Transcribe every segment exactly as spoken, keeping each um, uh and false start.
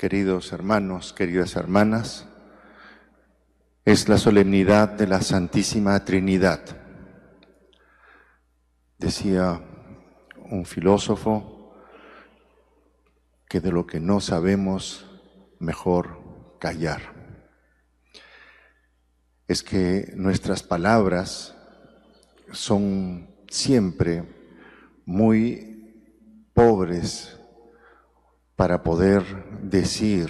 queridos hermanos, queridas hermanas, es la solemnidad de la Santísima Trinidad. Decía un filósofo que de lo que no sabemos, mejor callar. Es que nuestras palabras son siempre muy pobres para poder decir,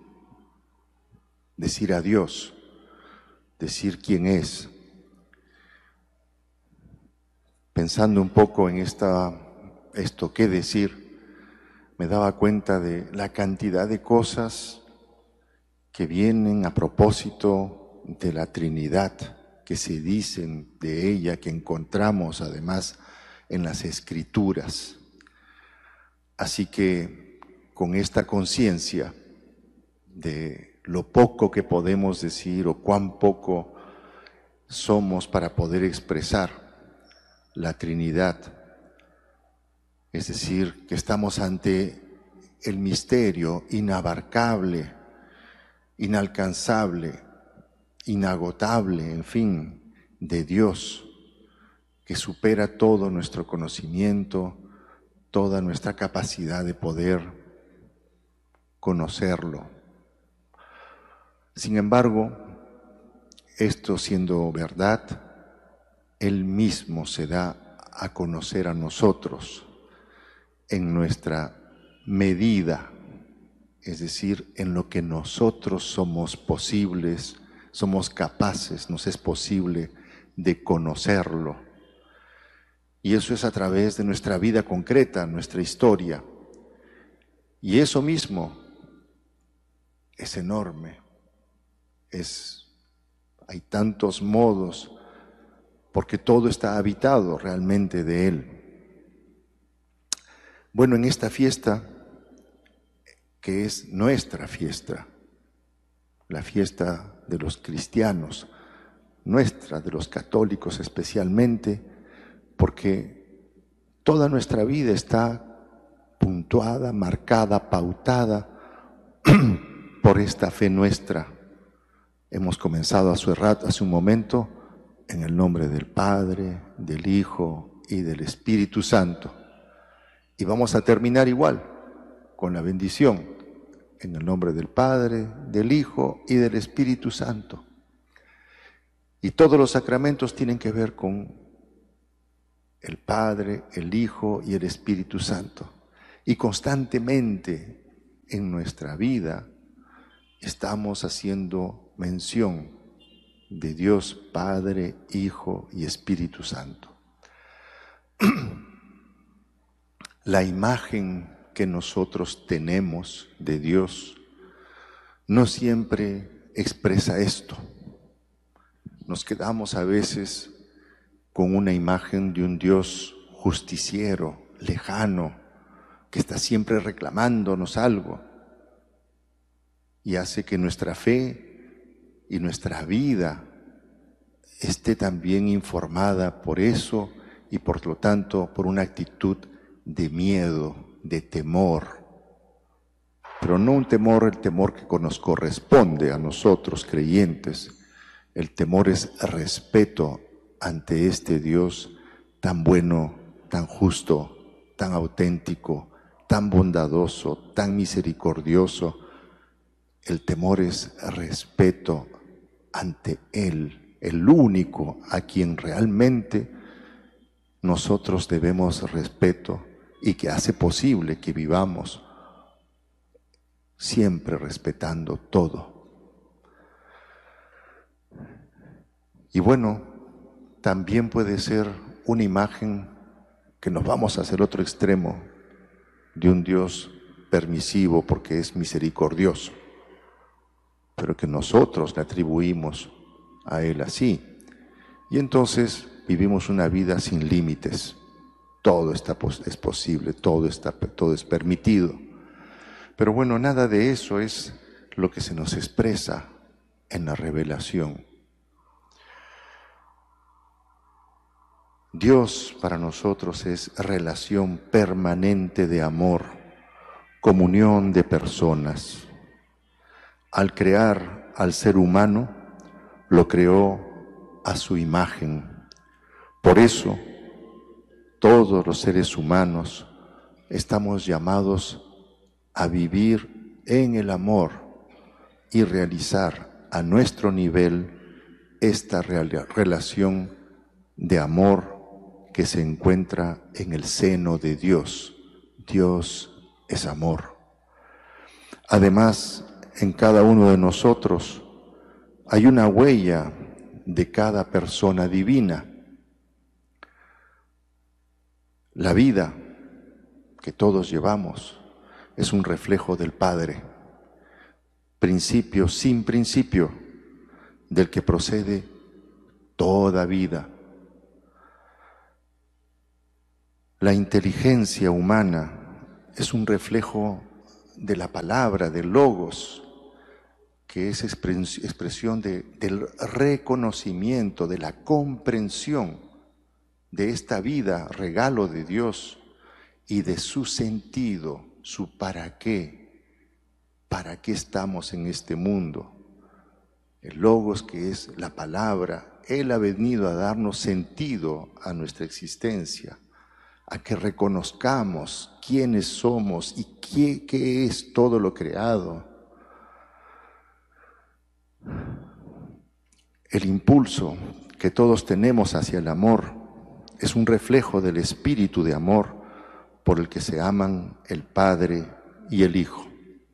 decir a Dios, decir quién es. Pensando un poco en esta, esto qué decir, me daba cuenta de la cantidad de cosas que vienen a propósito de la Trinidad, que se dicen de ella, que encontramos además en las Escrituras. Así que con esta conciencia de lo poco que podemos decir o cuán poco somos para poder expresar la Trinidad, es decir, que estamos ante el misterio inabarcable, inalcanzable, inagotable, en fin, de Dios, que supera todo nuestro conocimiento, toda nuestra capacidad de poder conocerlo. Sin embargo, esto siendo verdad, Él mismo se da a conocer a nosotros en nuestra medida, es decir, en lo que nosotros somos posibles, somos capaces, nos es posible de conocerlo. Y eso es a través de nuestra vida concreta, nuestra historia. Y eso mismo es enorme. Es, hay tantos modos, porque todo está habitado realmente de Él. Bueno, en esta fiesta, que es nuestra fiesta, la fiesta de los cristianos, nuestra, de los católicos especialmente, porque toda nuestra vida está puntuada, marcada, pautada por esta fe nuestra. Hemos comenzado hace, rato, hace un momento en el nombre del Padre, del Hijo y del Espíritu Santo. Y vamos a terminar igual, con la bendición, en el nombre del Padre, del Hijo y del Espíritu Santo. Y todos los sacramentos tienen que ver con el Padre, el Hijo y el Espíritu Santo. Y constantemente en nuestra vida estamos haciendo mención de Dios Padre, Hijo y Espíritu Santo. La imagen que nosotros tenemos de Dios no siempre expresa esto. Nos quedamos a veces con una imagen de un Dios justiciero, lejano, que está siempre reclamándonos algo y hace que nuestra fe y nuestra vida esté también informada por eso y por lo tanto por una actitud de miedo, de temor, pero no un temor, el temor que nos corresponde a nosotros creyentes. El temor es respeto ante este Dios tan bueno, tan justo, tan auténtico, tan bondadoso, tan misericordioso. El temor es respeto ante Él, el único a quien realmente nosotros debemos respeto y que hace posible que vivamos siempre respetando todo. Y bueno, también puede ser una imagen que nos vamos hacia el otro extremo de un Dios permisivo porque es misericordioso, pero que nosotros le atribuimos a Él así. Y entonces vivimos una vida sin límites. Todo está, es posible, todo, está, todo es permitido. Pero bueno, nada de eso es lo que se nos expresa en la revelación. Dios para nosotros es relación permanente de amor, comunión de personas. al crear al ser humano, lo creó a su imagen. Por eso, todos los seres humanos estamos llamados a vivir en el amor y realizar a nuestro nivel esta relación de amor que se encuentra en el seno de Dios. Dios es amor. Además, en cada uno de nosotros hay una huella de cada persona divina. La vida que todos llevamos es un reflejo del Padre, principio sin principio, del que procede toda vida. La inteligencia humana es un reflejo de la palabra, del logos, que es expresión de, del reconocimiento, de la comprensión de esta vida, regalo de Dios, y de su sentido, su para qué, para qué estamos en este mundo. El logos, que es la palabra, Él ha venido a darnos sentido a nuestra existencia, a que reconozcamos quiénes somos y qué, qué es todo lo creado. El impulso que todos tenemos hacia el amor es un reflejo del espíritu de amor por el que se aman el Padre y el Hijo.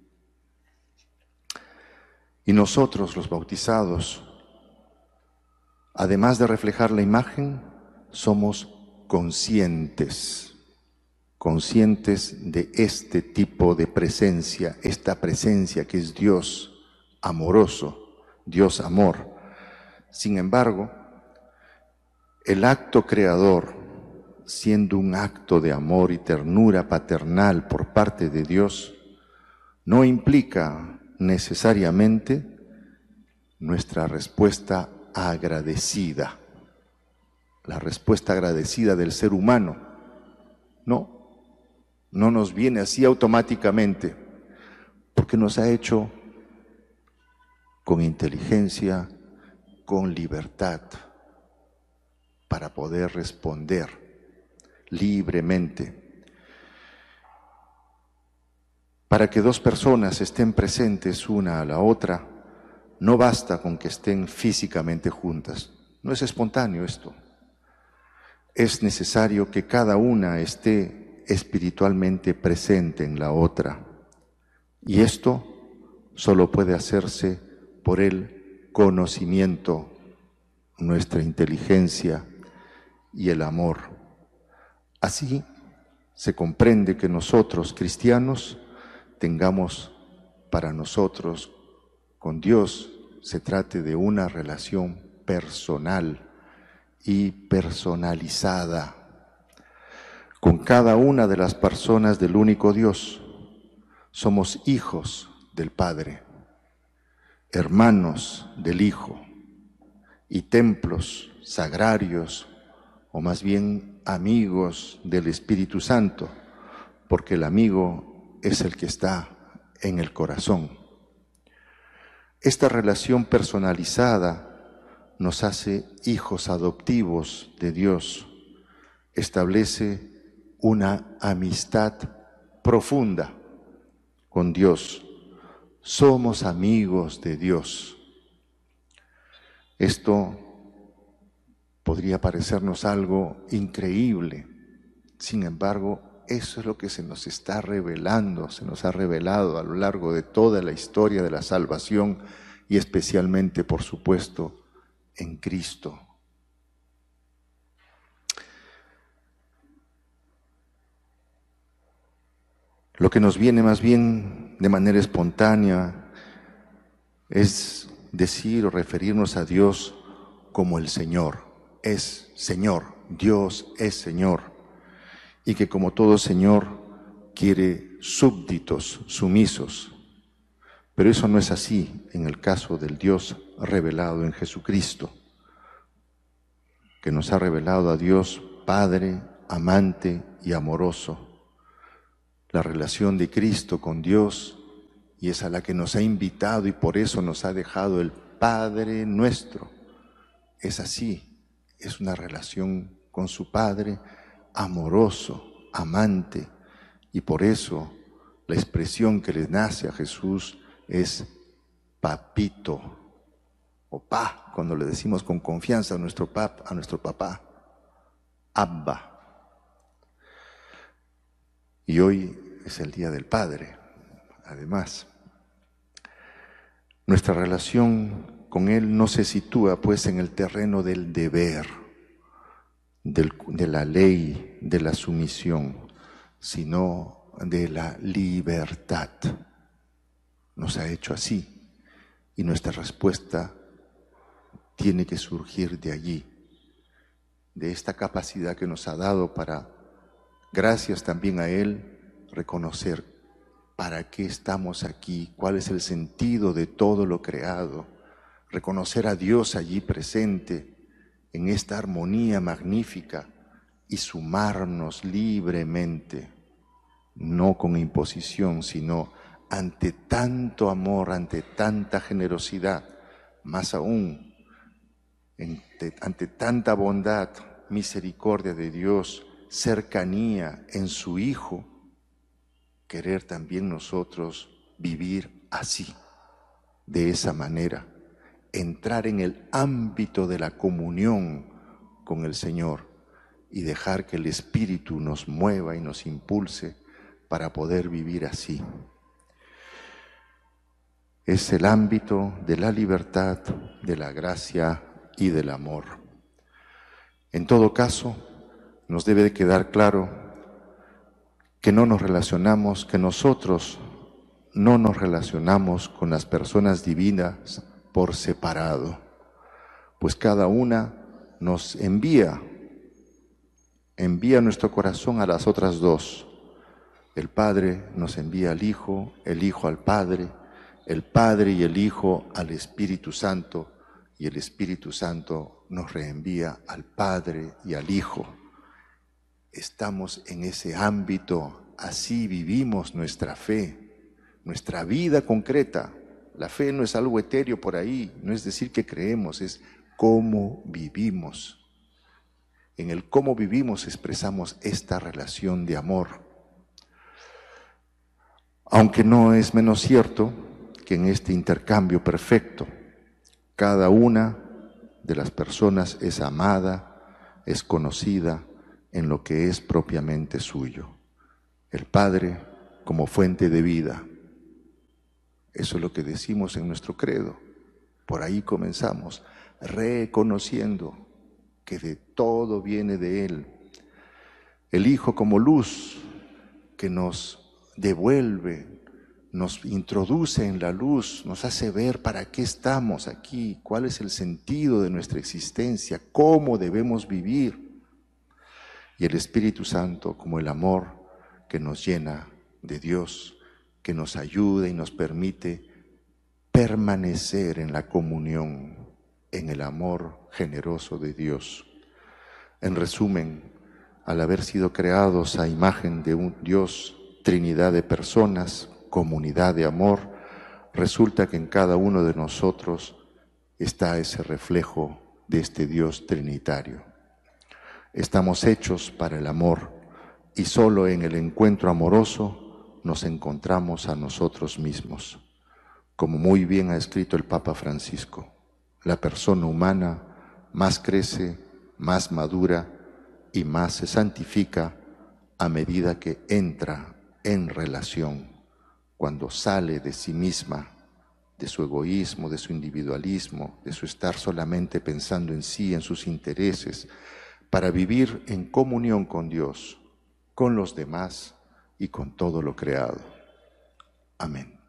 Y nosotros, los bautizados, además de reflejar la imagen, somos conscientes, conscientes de este tipo de presencia, esta presencia que es Dios amoroso, Dios amor. Sin embargo, el acto creador, siendo un acto de amor y ternura paternal por parte de Dios, no implica necesariamente nuestra respuesta agradecida, la respuesta agradecida del ser humano. No, no nos viene así automáticamente, porque nos ha hecho con inteligencia, con libertad, para poder responder libremente. Para que dos personas estén presentes una a la otra, no basta con que estén físicamente juntas. No es espontáneo esto. Es necesario que cada una esté espiritualmente presente en la otra. Y esto solo puede hacerse por el conocimiento, nuestra inteligencia y el amor. Así se comprende que nosotros, cristianos, tengamos para nosotros con Dios, se trate de una relación personal y personalizada con cada una de las personas del único Dios. Somos hijos del Padre, hermanos del Hijo y templos sagrarios, o más bien amigos del Espíritu Santo, porque el amigo es el que está en el corazón. Esta relación personalizada nos hace hijos adoptivos de Dios, establece una amistad profunda con Dios. Somos amigos de Dios. Esto podría parecernos algo increíble, sin embargo, eso es lo que se nos está revelando, se nos ha revelado a lo largo de toda la historia de la salvación y especialmente, por supuesto, en Cristo. Lo que nos viene más bien de manera espontánea es decir o referirnos a Dios como el Señor. Es Señor, Dios es Señor, y que como todo Señor quiere súbditos, sumisos. Pero eso no es así en el caso del Dios revelado en Jesucristo, que nos ha revelado a Dios Padre, amante y amoroso. La relación de Cristo con Dios y es a la que nos ha invitado y por eso nos ha dejado el Padre nuestro. Es así, es una relación con su Padre amoroso, amante, y por eso la expresión que le nace a Jesús es papito, o pa, cuando le decimos con confianza a nuestro, pap, a nuestro papá, Abba. Y hoy es el Día del Padre, además. Nuestra relación con Él no se sitúa pues en el terreno del deber, del, de la ley, de la sumisión, sino de la libertad. Nos ha hecho así y nuestra respuesta tiene que surgir de allí, de esta capacidad que nos ha dado para, gracias también a Él, reconocer para qué estamos aquí, cuál es el sentido de todo lo creado, reconocer a Dios allí presente en esta armonía magnífica y sumarnos libremente, no con imposición, sino ante tanto amor, ante tanta generosidad, más aún, ante, ante tanta bondad, misericordia de Dios, cercanía en su Hijo, querer también nosotros vivir así, de esa manera, entrar en el ámbito de la comunión con el Señor y dejar que el Espíritu nos mueva y nos impulse para poder vivir así. Es el ámbito de la libertad, de la gracia y del amor. En todo caso, nos debe de quedar claro que no nos relacionamos, que nosotros no nos relacionamos con las personas divinas por separado, pues cada una nos envía, envía nuestro corazón a las otras dos. El Padre nos envía al Hijo, el Hijo al Padre, el Padre y el Hijo al Espíritu Santo, y el Espíritu Santo nos reenvía al Padre y al Hijo. Estamos en ese ámbito, así vivimos nuestra fe, nuestra vida concreta. La fe no es algo etéreo por ahí, no es decir que creemos, es cómo vivimos. En el cómo vivimos expresamos esta relación de amor. Aunque no es menos cierto que en este intercambio perfecto, cada una de las personas es amada, es conocida en lo que es propiamente suyo. El Padre como fuente de vida. Eso es lo que decimos en nuestro credo. Por ahí comenzamos, reconociendo que de todo viene de Él. El Hijo como luz que nos devuelve, nos introduce en la luz, nos hace ver para qué estamos aquí, cuál es el sentido de nuestra existencia, cómo debemos vivir. Y el Espíritu Santo como el amor que nos llena de Dios, que nos ayuda y nos permite permanecer en la comunión, en el amor generoso de Dios. En resumen, al haber sido creados a imagen de un Dios, Trinidad de personas, comunidad de amor, resulta que en cada uno de nosotros está ese reflejo de este Dios trinitario. Estamos hechos para el amor y solo en el encuentro amoroso nos encontramos a nosotros mismos. Como muy bien ha escrito el Papa Francisco, la persona humana más crece, más madura y más se santifica a medida que entra en relación, cuando sale de sí misma, de su egoísmo, de su individualismo, de su estar solamente pensando en sí, en sus intereses, para vivir en comunión con Dios, con los demás y con todo lo creado. Amén.